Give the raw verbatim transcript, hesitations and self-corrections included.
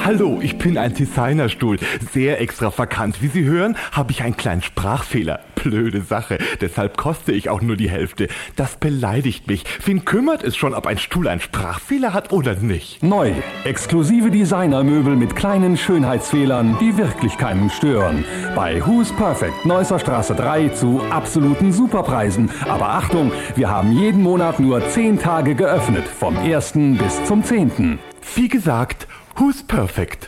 Hallo, ich bin ein Designerstuhl. Sehr extravagant. Wie Sie hören, habe ich einen kleinen Sprachfehler. Blöde Sache. Deshalb koste ich auch nur die Hälfte. Das beleidigt mich. Wen kümmert es schon, ob ein Stuhl einen Sprachfehler hat oder nicht? Neu. Exklusive Designermöbel mit kleinen Schönheitsfehlern, die wirklich keinen stören. Bei Who's Perfect, Neusser Straße drei zu absoluten Superpreisen. Aber Achtung, wir haben jeden Monat nur zehn Tage geöffnet. Vom ersten bis zum zehnten Wie gesagt, Who's Perfect?